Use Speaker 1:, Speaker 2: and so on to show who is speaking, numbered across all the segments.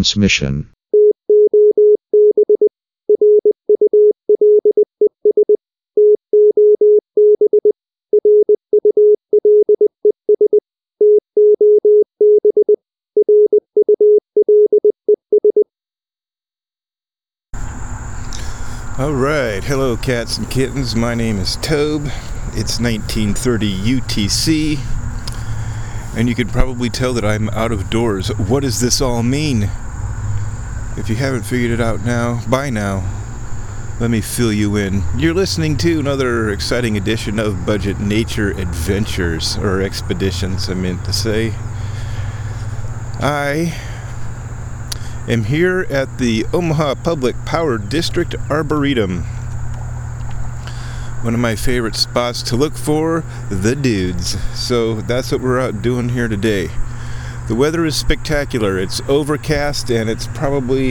Speaker 1: transmission.
Speaker 2: Alright, hello cats and kittens, my name is Tobe. It's 1930 UTC, and you can probably tell that I'm out of doors. What does this all mean? If you haven't figured it out by now, let me fill you in. You're listening to another exciting edition of Budget Nature Adventures, or Expeditions, I meant to say. I am here at the Omaha Public Power District Arboretum. One of my favorite spots to look for the dudes. So that's what we're out doing here today. The weather is spectacular. It's overcast and it's probably,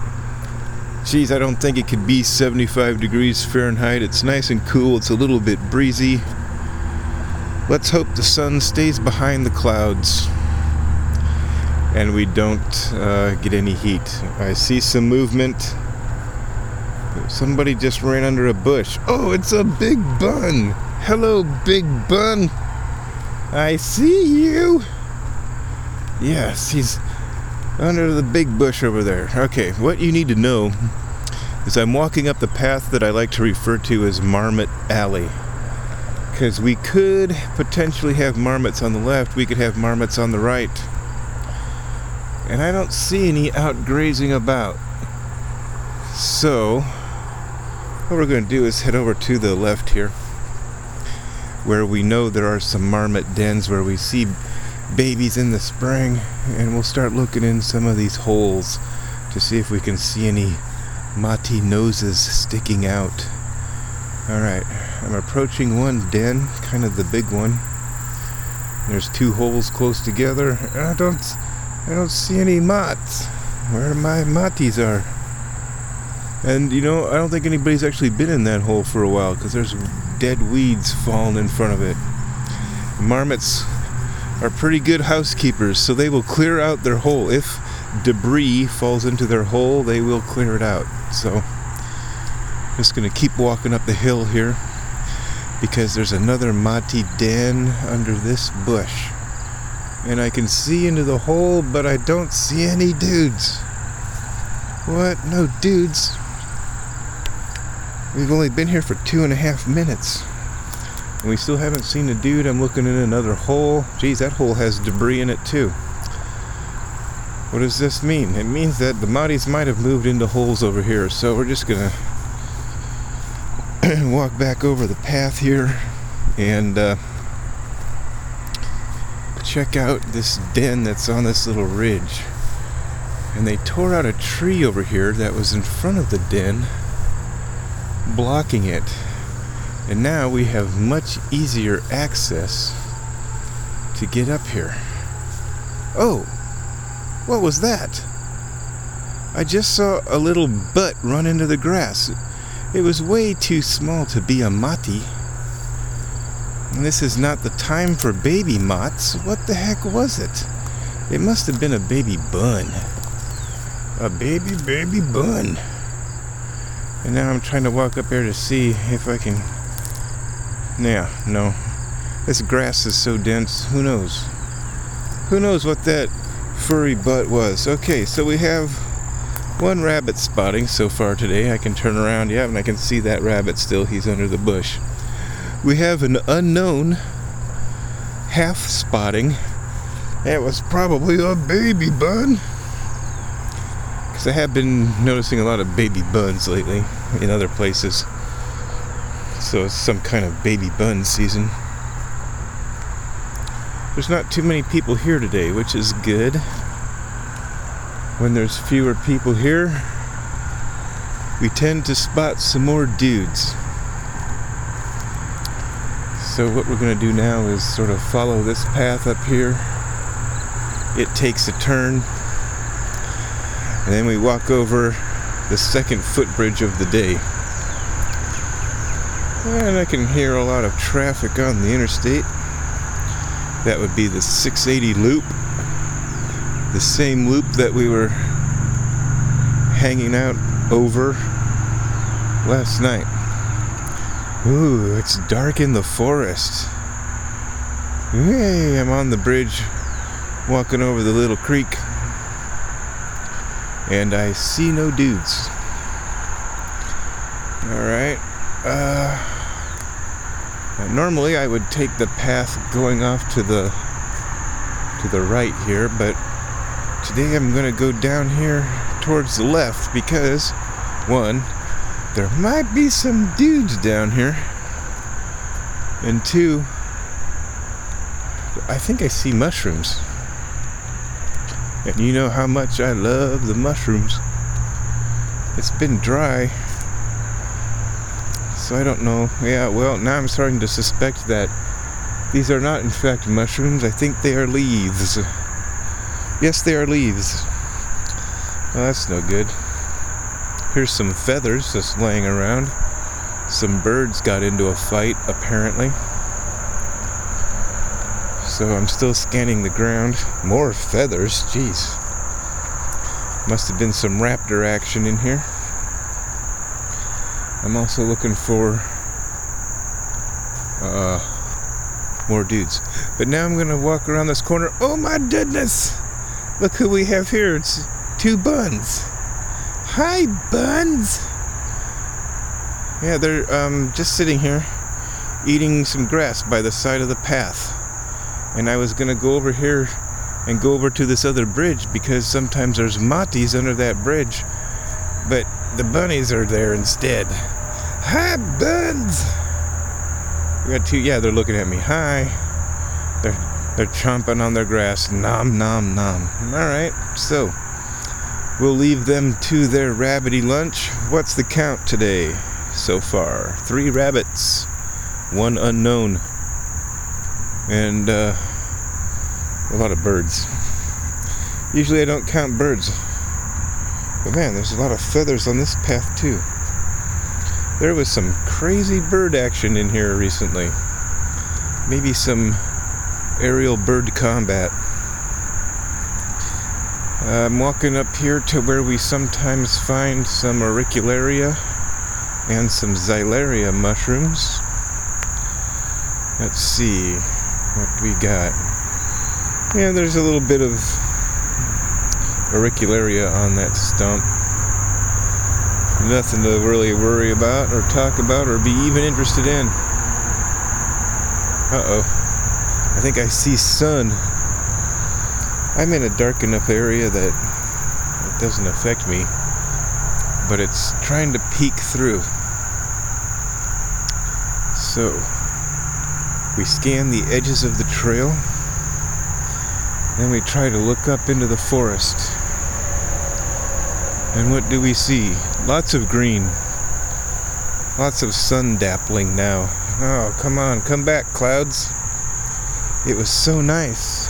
Speaker 2: I don't think it could be 75 degrees Fahrenheit. It's nice and cool. It's a little bit breezy. Let's hope the sun stays behind the clouds and we don't get any heat. I see some movement. Somebody just ran under a bush. Oh, it's a big bun. Hello, big bun. I see you. Yes, he's under the big bush over there. Okay, what you need to know is I'm walking up the path that I like to refer to as Marmot Alley. Because we could potentially have marmots on the left, we could have marmots on the right. And I don't see any out grazing about. So, what we're going to do is head over to the left here, where we know there are some marmot dens where we see babies in the spring, and we'll start looking in some of these holes to see if we can see any mati noses sticking out. Alright, I'm approaching one den, kind of the big one. There's two holes close together. I don't see any mots. Where my matis are. And I don't think anybody's actually been in that hole for a while because there's dead weeds falling in front of it. Marmots are pretty good housekeepers, so they will clear out their hole. If debris falls into their hole, they will clear it out. So, just going to keep walking up the hill here because there's another mati den under this bush. And I can see into the hole, but I don't see any dudes. What? No dudes? We've only been here for 2.5 minutes. And we still haven't seen a dude. I'm looking in another hole. Geez, that hole has debris in it too. What does this mean? It means that the matis might have moved into holes over here. So we're just gonna walk back over the path here and check out this den that's on this little ridge. And they tore out a tree over here that was in front of the den, blocking it. And now we have much easier access to get up here. Oh, what was that? I just saw a little butt run into the grass. It was way too small to be a mati. And this is not the time for baby moths. What the heck was it? It must have been a baby bun. A baby bun. And now I'm trying to walk up there to see if I can... No. This grass is so dense, who knows? Who knows what that furry butt was? Okay, so we have one rabbit spotting so far today. I can turn around, and I can see that rabbit still. He's under the bush. We have an unknown half spotting. That was probably a baby bun. Because I have been noticing a lot of baby buns lately in other places. So it's some kind of baby bun season. There's not too many people here today, which is good. When there's fewer people here, we tend to spot some more dudes. So what we're going to do now is sort of follow this path up here. It takes a turn. And then we walk over the second footbridge of the day. And I can hear a lot of traffic on the interstate. That would be the 680 loop. The same loop that we were hanging out over last night. Ooh, it's dark in the forest. Hey, I'm on the bridge walking over the little creek, and I see no dudes. Alright. Normally I would take the path going off to the right here, but today I'm going to go down here towards the left because, one, there might be some dudes down here, and two, I think I see mushrooms. And you know how much I love the mushrooms. It's been dry, so I don't know. Yeah, well, now I'm starting to suspect that these are not in fact mushrooms. I think they are leaves. Yes, they are leaves. Well, that's no good. Here's some feathers just laying around. Some birds got into a fight, apparently. So I'm still scanning the ground. More feathers, jeez. Must have been some raptor action in here. I'm also looking for more dudes. But now I'm gonna walk around this corner. Oh my goodness! Look who we have here. It's two buns. Hi, buns! Yeah, they're just sitting here eating some grass by the side of the path. And I was gonna go over here and go over to this other bridge because sometimes there's matis under that bridge. But the bunnies are there instead. Hi, buns! We got two, yeah, they're looking at me. Hi. They're chomping on their grass. Nom, nom, nom. Alright, so we'll leave them to their rabbity lunch. What's the count today so far? 3 rabbits, 1 unknown, and a lot of birds. Usually I don't count birds, but man, there's a lot of feathers on this path too. There was some crazy bird action in here recently. Maybe some aerial bird combat. I'm walking up here to where we sometimes find some auricularia and some xylaria mushrooms. Let's see what we got. Yeah, there's a little bit of auricularia on that stump. Nothing to really worry about or talk about or be even interested in. Uh-oh. I think I see sun. I'm in a dark enough area that it doesn't affect me, but it's trying to peek through. So, we scan the edges of the trail, then we try to look up into the forest. And what do we see? Lots of green. Lots of sun dappling now. Oh, come on, come back, clouds. It was so nice.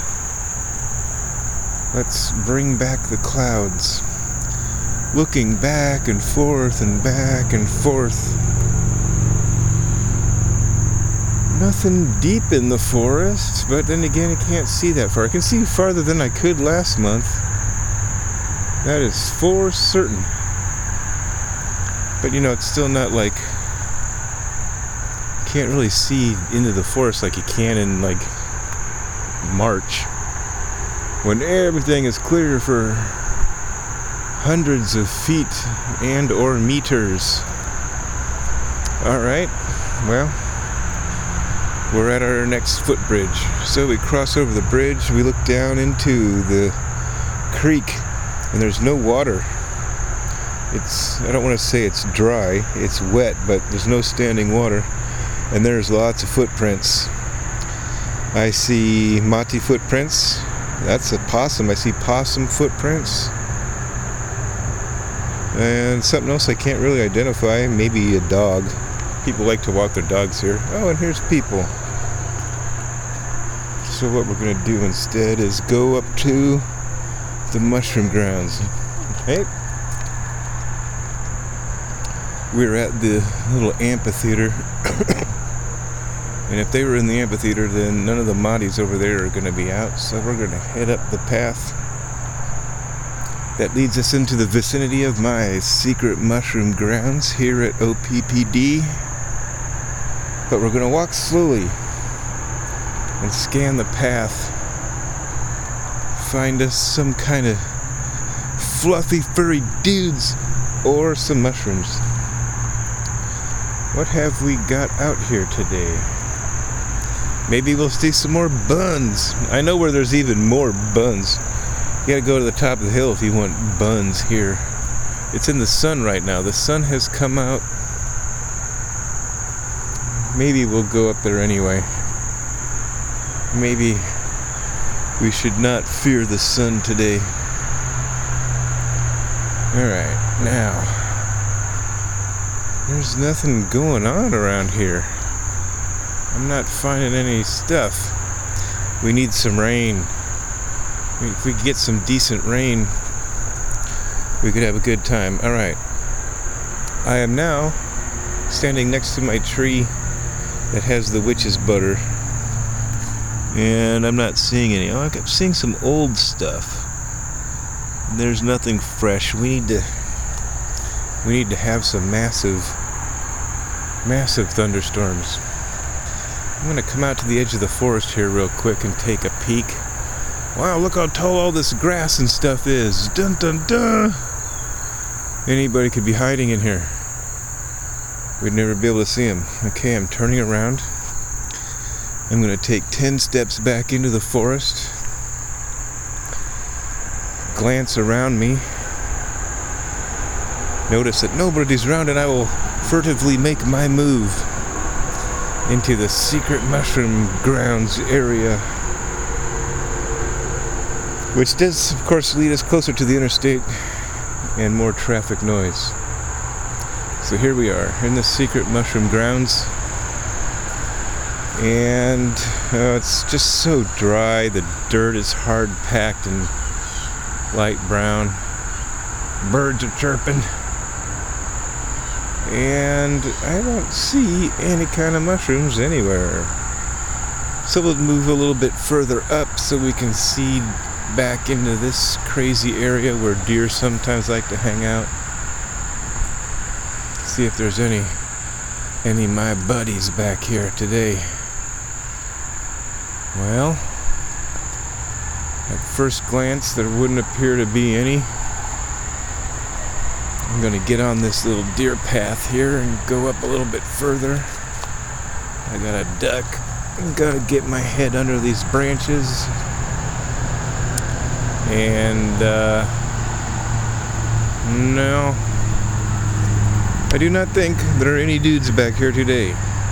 Speaker 2: Let's bring back the clouds. Looking back and forth and back and forth. Nothing deep in the forest, but then again, I can't see that far. I can see farther than I could last month. That is for certain. But you know, it's still not like, can't really see into the forest like you can in like March, when everything is clear for hundreds of feet and or meters. Alright, well, we're at our next footbridge. So we cross over the bridge, we look down into the creek, and there's no water. It's, I don't want to say it's dry, it's wet, but there's no standing water. And there's lots of footprints. I see mati footprints. That's a possum. I see possum footprints. And something else I can't really identify. Maybe a dog. People like to walk their dogs here. Oh, and here's people. So what we're going to do instead is go up to the mushroom grounds. Hey. We're at the little amphitheater. And if they were in the amphitheater, then none of the matis over there are going to be out. So we're going to head up the path that leads us into the vicinity of my secret mushroom grounds here at OPPD. But we're going to walk slowly and scan the path. Find us some kind of fluffy, furry dudes or some mushrooms. What have we got out here today? Maybe we'll see some more buns. I know where there's even more buns. You gotta go to the top of the hill if you want buns here. It's in the sun right now. The sun has come out. Maybe we'll go up there anyway. Maybe we should not fear the sun today. Alright, now, there's nothing going on around here. I'm not finding any stuff. We need some rain. If we could get some decent rain, we could have a good time. Alright, I am now standing next to my tree that has the witch's butter. And I'm not seeing any. Oh, I'm seeing some old stuff. There's nothing fresh. We need to have some massive thunderstorms. I'm gonna come out to the edge of the forest here real quick and take a peek. Wow, look how tall all this grass and stuff is. Dun dun dun. Anybody could be hiding in here. We'd never be able to see him. Okay, I'm turning around. I'm going to take 10 steps back into the forest, glance around me, notice that nobody's around, and I will furtively make my move into the secret mushroom grounds area, which does, of course, lead us closer to the interstate and more traffic noise. So here we are in the secret mushroom grounds. And it's just so dry. The dirt is hard packed and light brown. Birds are chirping. And I don't see any kind of mushrooms anywhere. So we'll move a little bit further up so we can see back into this crazy area where deer sometimes like to hang out. See if there's any of my buddies back here today. Well, at first glance, there wouldn't appear to be any. I'm going to get on this little deer path here and go up a little bit further. I got to duck. I got to get my head under these branches. And, no. I do not think there are any dudes back here today.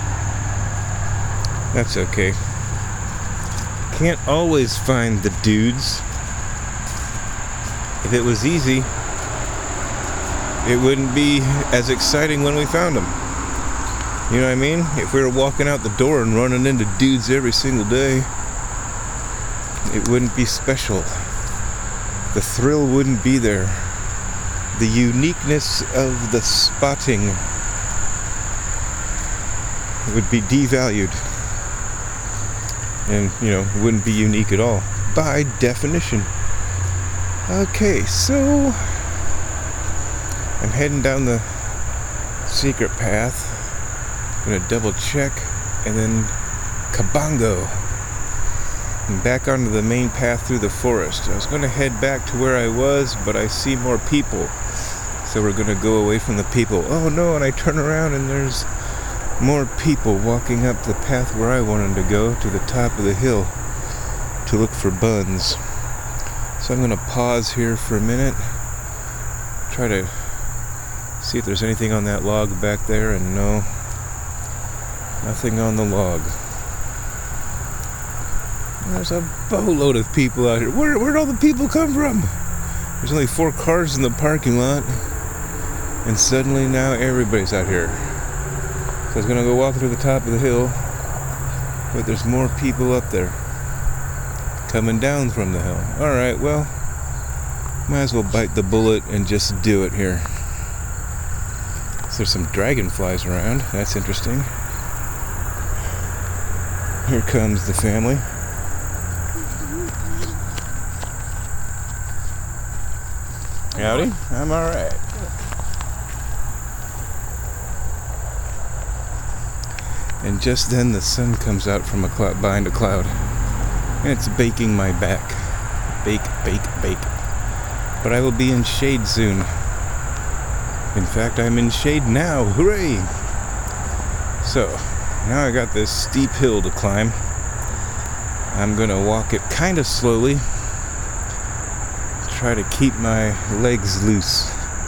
Speaker 2: That's okay. Can't always find the dudes. If it was easy, it wouldn't be as exciting when we found them. You know what I mean? If we were walking out the door and running into dudes every single day, it wouldn't be special. The thrill wouldn't be there. The uniqueness of the spotting would be devalued. And, wouldn't be unique at all, by definition. Okay, so I'm heading down the secret path. I'm gonna double check, and then kabongo, and back onto the main path through the forest. I was gonna head back to where I was, but I see more people, so we're gonna go away from the people. Oh no, and I turn around and there's more people walking up the path where I wanted to go, to the top of the hill, to look for buns. So I'm going to pause here for a minute, try to see if there's anything on that log back there, and no, nothing on the log. There's a boatload of people out here. Where'd all the people come from? There's only 4 cars in the parking lot, and suddenly now everybody's out here. So I was going to go walk to the top of the hill, but there's more people up there coming down from the hill. Alright, well, might as well bite the bullet and just do it here. So there's some dragonflies around. That's interesting. Here comes the family. Howdy, I'm alright. And just then the sun comes out from a cloud, behind a cloud, and it's baking my back. Bake, bake, bake. But I will be in shade soon. In fact, I'm in shade now. Hooray! So, now I got this steep hill to climb. I'm gonna walk it kind of slowly. Try to keep my legs loose.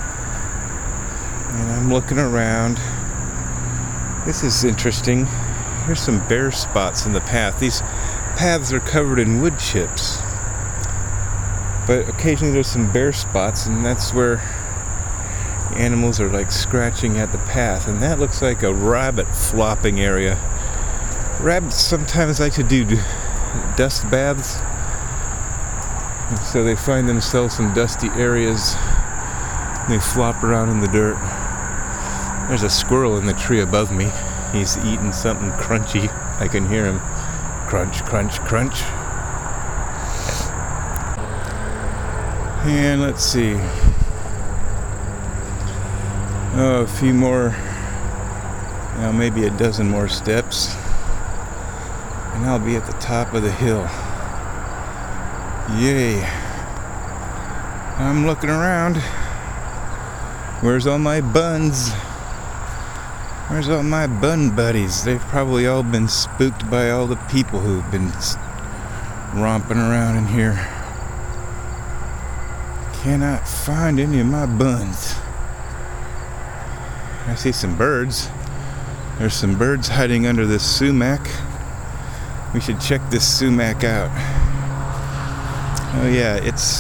Speaker 2: And I'm looking around. This is interesting. Here's some bare spots in the path. These paths are covered in wood chips. But occasionally there's some bare spots, and that's where animals are like scratching at the path. And that looks like a rabbit flopping area. Rabbits sometimes like to do dust baths. And so they find themselves in dusty areas. And they flop around in the dirt. There's a squirrel in the tree above me. He's eating something crunchy. I can hear him. Crunch, crunch, crunch. And let's see. Oh, a few more. Now maybe a dozen more steps. And I'll be at the top of the hill. Yay. I'm looking around. Where's all my buns? Where's all my bun buddies? They've probably all been spooked by all the people who've been romping around in here. Cannot find any of my buns. I see some birds. There's some birds hiding under this sumac. We should check this sumac out. Oh yeah, it's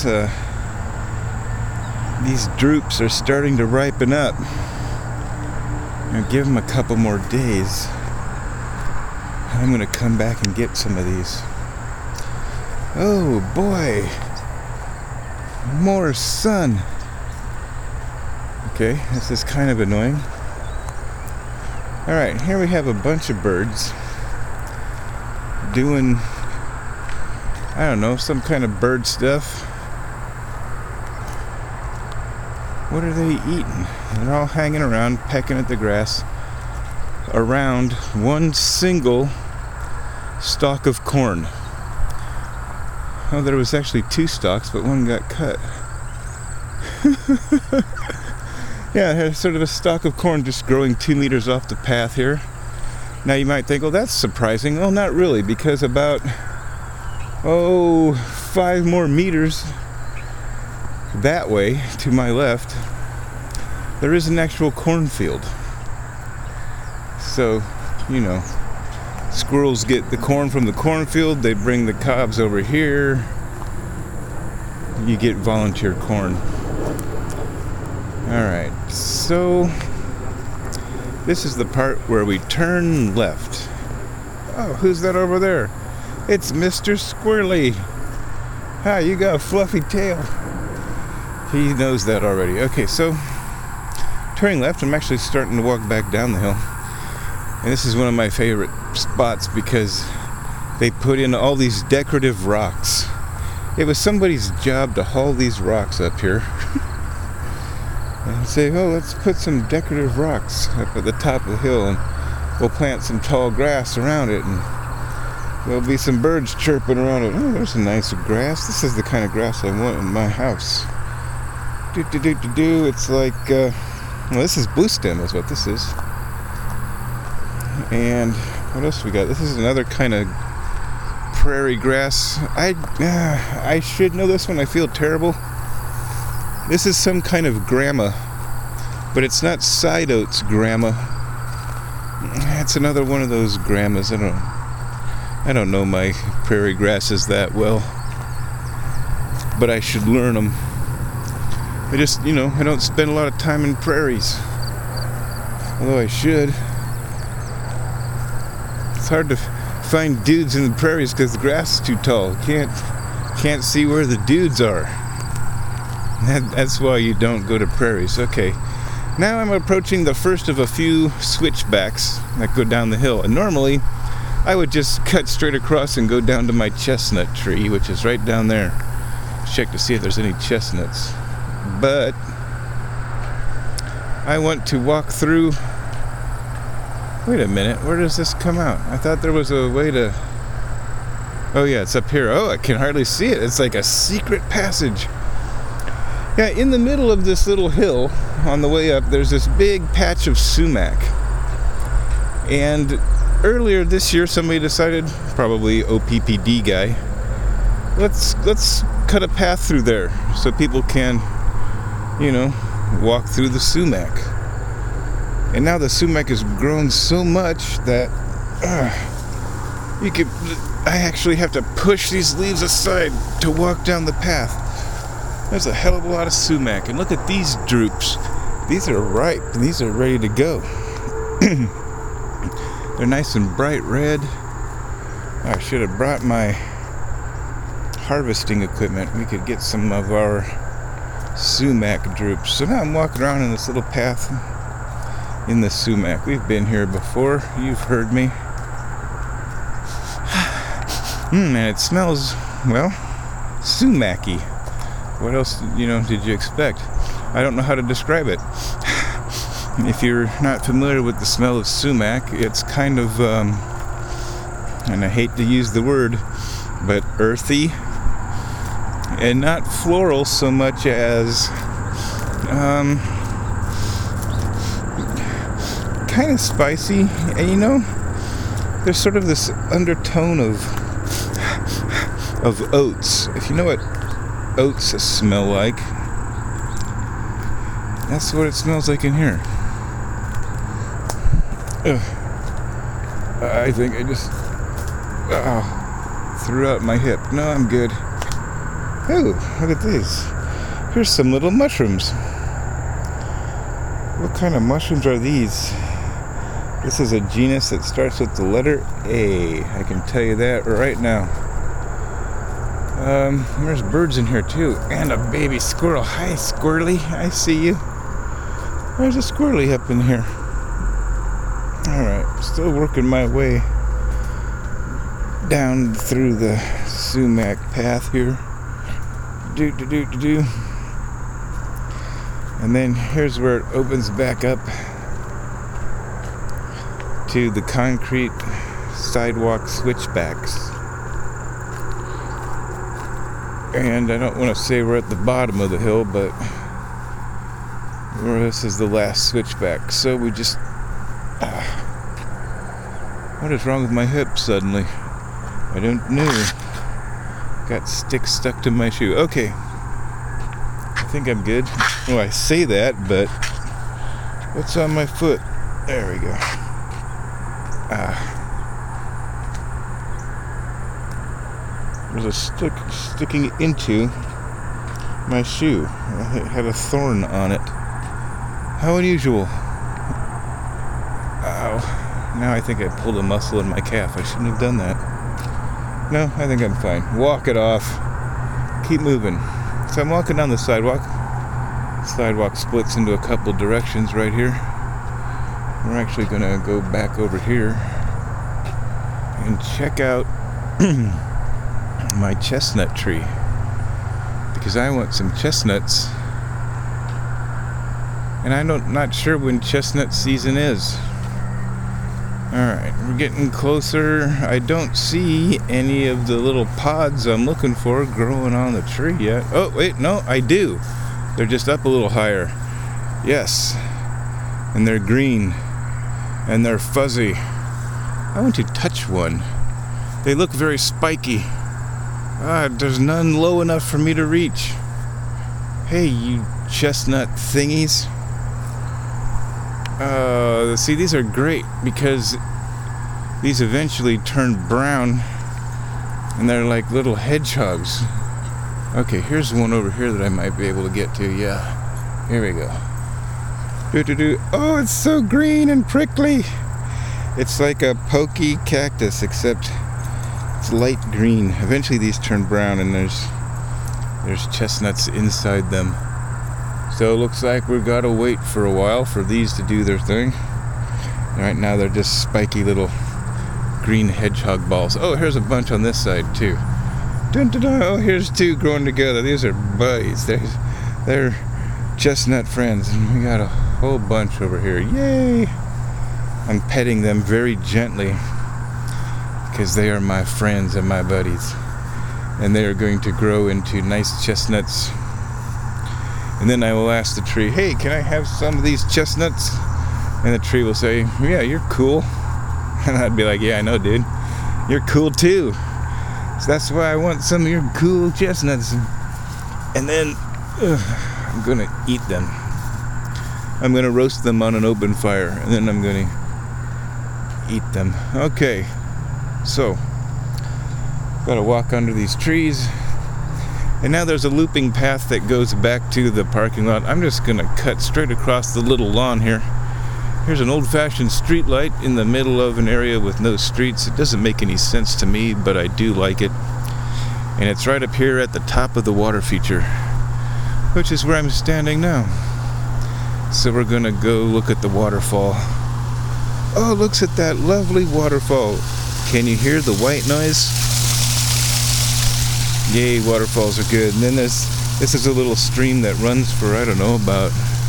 Speaker 2: these drupes are starting to ripen up. I'll give them a couple more days. I'm gonna come back and get some of these. Oh boy, more sun. Okay, this is kind of annoying. All right, here we have a bunch of birds doing, I don't know, some kind of bird stuff. What are they eating? They're all hanging around, pecking at the grass around one single stalk of corn. Oh, there was actually two stalks, but one got cut. Yeah, there's sort of a stalk of corn just growing 2 meters off the path here. Now you might think, well, that's surprising. Well, not really, because about 5 more meters that way to my left, there is an actual cornfield. So, you know, squirrels get the corn from the cornfield, they bring the cobs over here, you get volunteer corn. Alright, so this is the part where we turn left. Oh, who's that over there? It's Mr. Squirrely. Hi, you got a fluffy tail. He knows that already. Okay, so turning left, I'm actually starting to walk back down the hill. And this is one of my favorite spots because they put in all these decorative rocks. It was somebody's job to haul these rocks up here. And say, oh, let's put some decorative rocks up at the top of the hill and we'll plant some tall grass around it and there'll be some birds chirping around it. Oh, there's a nice grass. This is the kind of grass I want in my house. It's like, well, this is blue stem is what this is. And what else we got? This is another kind of prairie grass. I should know this one. I feel terrible. This is some kind of grama, but it's not side oats grama. It's another one of those gramas. I don't know my prairie grasses that well, but I should learn them. I just, I don't spend a lot of time in prairies, although I should. It's hard to find dudes in the prairies because the grass is too tall. Can't see where the dudes are. That's why you don't go to prairies. Okay, now I'm approaching the first of a few switchbacks that go down the hill. And normally, I would just cut straight across and go down to my chestnut tree, which is right down there. Check to see if there's any chestnuts. but I want to walk through. Wait a minute, where does this come out? I thought there was a way to... Oh yeah, it's up here. Oh, I can hardly see it. It's like a secret passage. Yeah, in the middle of this little hill on the way up, there's this big patch of sumac. And earlier this year, somebody decided, probably OPPD guy, let's cut a path through there so people can, walk through the sumac. And now the sumac has grown so much that I actually have to push these leaves aside to walk down the path. There's a hell of a lot of sumac. And look at these drupes. These are ripe. These are ready to go. They're nice and bright red. I should have brought my harvesting equipment. We could get some of our sumac drupes. So now I'm walking around in this little path in the sumac. We've been here before. You've heard me. And it smells, well, sumac-y. What else, did you expect? I don't know how to describe it. If you're not familiar with the smell of sumac, it's kind of, and I hate to use the word, but earthy. And not floral so much as, kind of spicy. And there's sort of this undertone of oats. If you know what oats smell like, that's what it smells like in here. I think I just threw out my hip. No, I'm good. Oh, look at these. Here's some little mushrooms. What kind of mushrooms are these? This is a genus that starts with the letter A. I can tell you that right now. There's birds in here too, and a baby squirrel. Hi, squirrely. I see you. There's a squirrely up in here. Alright, still working my way down through the sumac path here. And then here's where it opens back up to the concrete sidewalk switchbacks. And I don't want to say we're at the bottom of the hill, but this is the last switchback. So we just... what is wrong with my hip suddenly? I don't know. Got sticks stuck to my shoe. Okay. I think I'm good. Well, I say that, but what's on my foot? There we go. There's a stick sticking into my shoe. It had a thorn on it. How unusual. Ow. Now I think I pulled a muscle in my calf. I shouldn't have done that. No, I think I'm fine. Walk it off. Keep moving. So I'm walking down the sidewalk. The sidewalk splits into a couple directions right here. We're actually going to go back over here and check out my chestnut tree, because I want some chestnuts, and I'm not sure when chestnut season is. Alright, we're getting closer. I don't see any of the little pods I'm looking for growing on the tree yet. Oh wait, no, I do. They're just up a little higher. Yes, and they're green and they're fuzzy. I want to touch one. They look very spiky. There's none low enough for me to reach. Hey, you chestnut thingies. See, these are great because these eventually turn brown and they're like little hedgehogs. Okay, here's one over here that I might be able to get to. Yeah, here we go. Oh, it's so green and prickly. It's like a pokey cactus, except it's light green. Eventually these turn brown and there's chestnuts inside them. So it looks like we've got to wait for a while for these to do their thing. Right now they're just spiky little green hedgehog balls. Oh, here's a bunch on this side too. Dun, dun, dun. Oh, here's two growing together. These are buddies. They're chestnut friends, and we got a whole bunch over here. Yay! I'm petting them very gently because they are my friends and my buddies, and they are going to grow into nice chestnuts. And then I will ask the tree, hey, can I have some of these chestnuts? And the tree will say, yeah, you're cool. And I'd be like, yeah, I know, dude, you're cool too, so that's why I want some of your cool chestnuts. And then I'm gonna eat them. I'm gonna roast them on an open fire, and then I'm gonna eat them. Okay, so gotta walk under these trees, and now there's a looping path that goes back to the parking lot. I'm just gonna cut straight across the little lawn here. Here's an old-fashioned street light in the middle of an area with no streets. It doesn't make any sense to me, but I do like it. And it's right up here at the top of the water feature, which is where I'm standing now. So we're gonna go look at the waterfall. Oh, looks at that lovely waterfall. Can you hear the white noise? Yay, waterfalls are good. And then this is a little stream that runs for, I don't know, about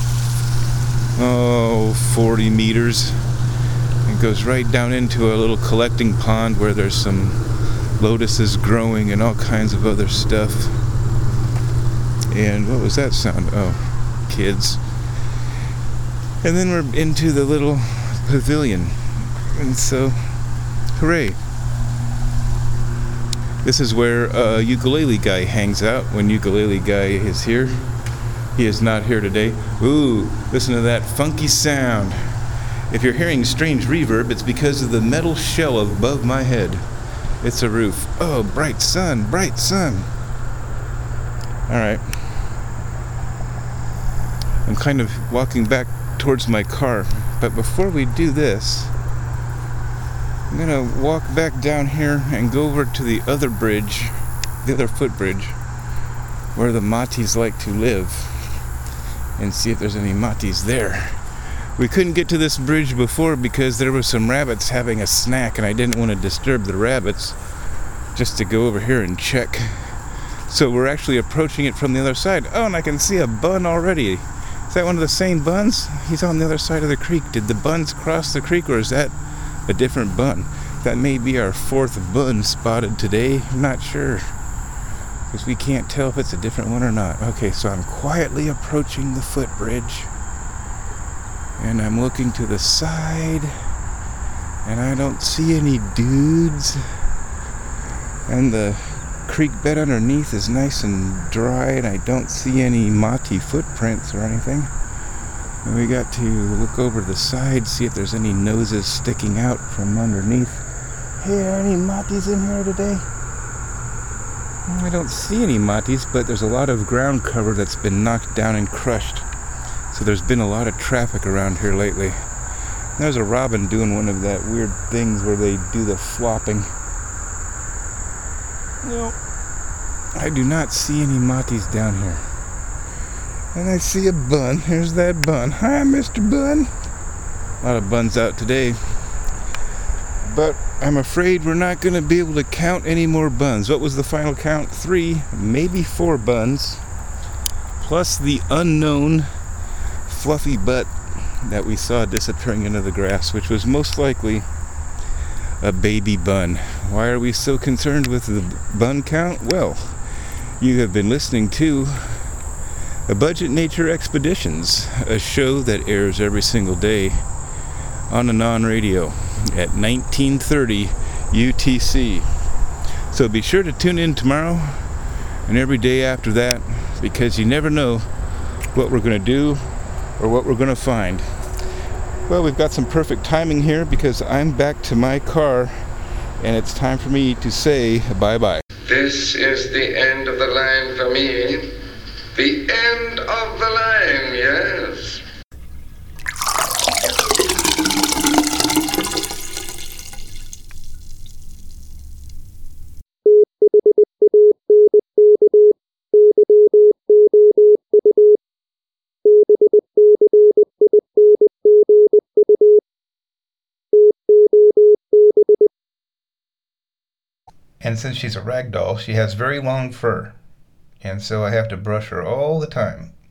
Speaker 2: 40 meters. It goes right down into a little collecting pond where there's some lotuses growing and all kinds of other stuff. And what was that sound? Oh, kids. And then we're into the little pavilion. And so, hooray. This is where Ukulele Guy hangs out when Ukulele Guy is here. He is not here today. Ooh, listen to that funky sound. If you're hearing strange reverb, it's because of the metal shell above my head. It's a roof. Oh, bright sun, bright sun. Alright. I'm kind of walking back towards my car, but before we do this, I'm gonna walk back down here and go over to the other bridge, the other footbridge, where the Matis like to live, and see if there's any Matis there. We couldn't get to this bridge before because there were some rabbits having a snack, and I didn't want to disturb the rabbits, just to go over here and check. So we're actually approaching it from the other side. Oh, and I can see a bun already. Is that one of the same buns? He's on the other side of the creek. Did the buns cross the creek, or is that a different bun? That may be our fourth bun spotted today. I'm not sure, because we can't tell if it's a different one or not. Okay, so I'm quietly approaching the footbridge, and I'm looking to the side, and I don't see any dudes, and the creek bed underneath is nice and dry, and I don't see any Mati footprints or anything. And we got to look over the side, see if there's any noses sticking out from underneath. Hey, are any Matis in here today? I don't see any Matis, but there's a lot of ground cover that's been knocked down and crushed. So there's been a lot of traffic around here lately. There's a robin doing one of that weird things where they do the flopping. No, I do not see any Matis down here. And I see a bun. Here's that bun. Hi, Mr. Bun. A lot of buns out today. But I'm afraid we're not going to be able to count any more buns. What was the final count? 3, maybe 4 buns. Plus the unknown fluffy butt that we saw disappearing into the grass, which was most likely a baby bun. Why are we so concerned with the bun count? Well, you have been listening to A Budget Nature Expeditions, a show that airs every single day on Anon Radio at 1930 UTC. So be sure to tune in tomorrow and every day after that, because you never know what we're going to do or what we're going to find. Well, we've got some perfect timing here because I'm back to my car and it's time for me to say bye-bye.
Speaker 1: This is the end of the line for me. The end of the line, yes.
Speaker 2: And since she's a rag doll, she has very long fur. And so I have to brush her all the time.